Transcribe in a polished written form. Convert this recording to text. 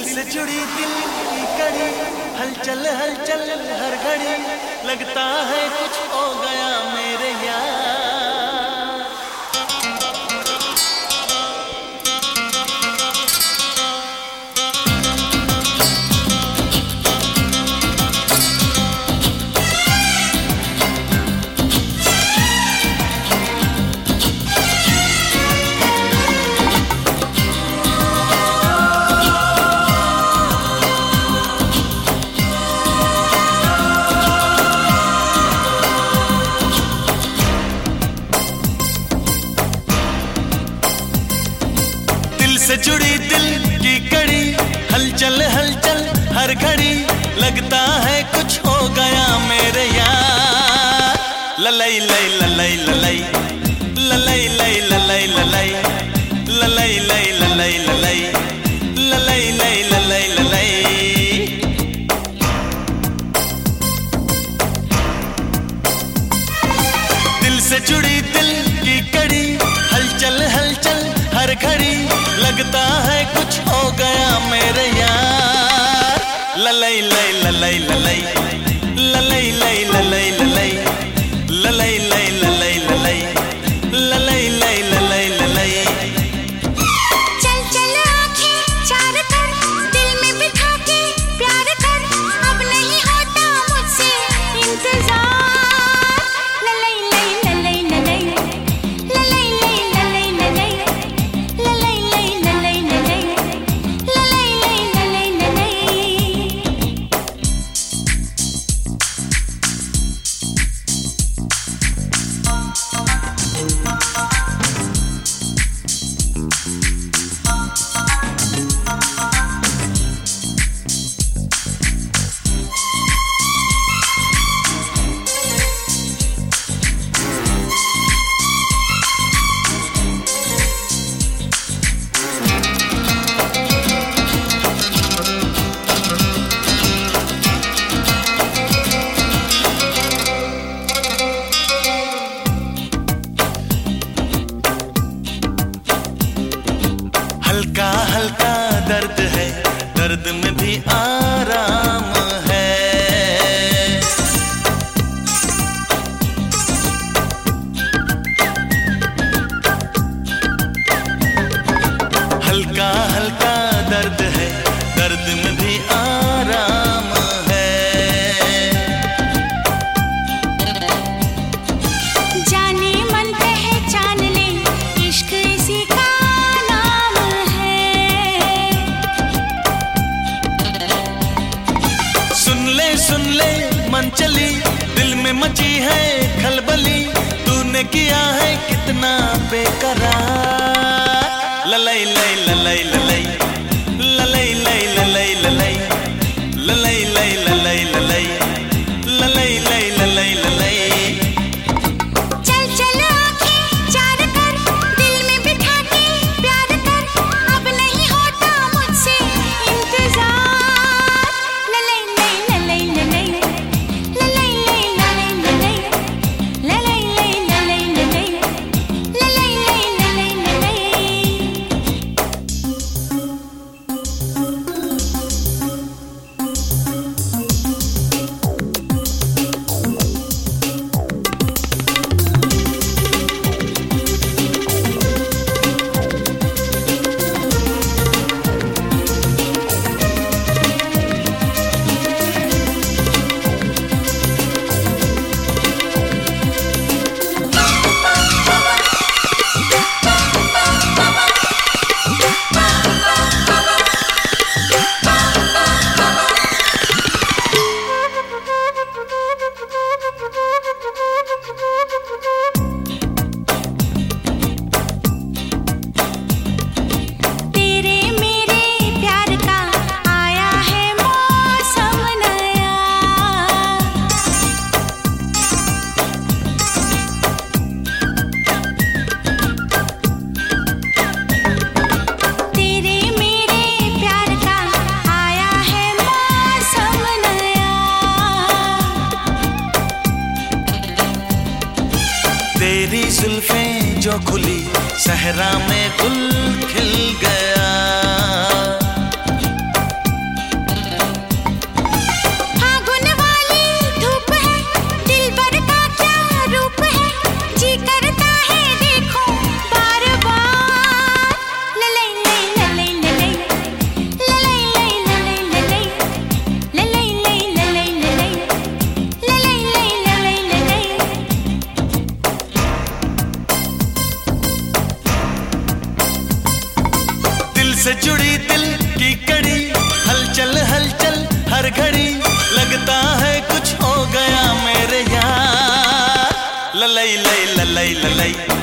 से जुड़ी दिल की कड़ी, हलचल हलचल हर घड़ी, लगता है कुछ हो गया मेरे यार। से जुड़ी दिल की कड़ी, हलचल हलचल हर घड़ी, लगता है कुछ हो गया मेरे यार। ललई लई ललई ललई ललई लई ललई ललई ललई लई ललई ललई ललई लई ललई ललई। दिल से जुड़ी दिल की कड़ी, हलचल हलचल हर घड़ी, लगता है कुछ हो गया मेरे यार। ललई लई ललई ललई ललई लई ललई ललई ललई लई ललई ललई ललई लई ललई ललई। चल चल आँखें चार कर, दिल में बिठा के प्यार कर, अब नहीं होता मुझसे इंतजार। ललई लई ललई ललई ललई लई ललई ललई ललई लई ललई ललई ललई लई ललई ललई। हल्का हल्का दर्द है, दर्द में भी आराम है। हल्का हल्का दर्द है, दर्द में भी आराम है। जाने मन पहचान ले, इश्क इसी का नाम है। सुन ले मन चली, दिल में मची है खलबली, तूने किया है कितना बेकरार। ललई लई ललई ललई ललई लई ललई ललई ललई लई ललई ललई ललई लई ललई ललई। चल चल आँखें चार कर, दिल में बिठा के प्यार कर, अब नहीं होता मुझसे इंतजार। ललई लई ललई ललई ललई लई ललई ललई ललई लई ललई ललई ललई लई ललई ललई। तेरे मेरे प्यार का आया है मौसम नया। तेरे मेरे प्यार का आया है मौसम नया। तेरी जुल्फें जो खुली, सहरा में गुल खिल गया। से जुड़ी दिल की कड़ी, हलचल हलचल हर घड़ी, लगता है कुछ हो गया मेरे यार। ललई लई ललई ललई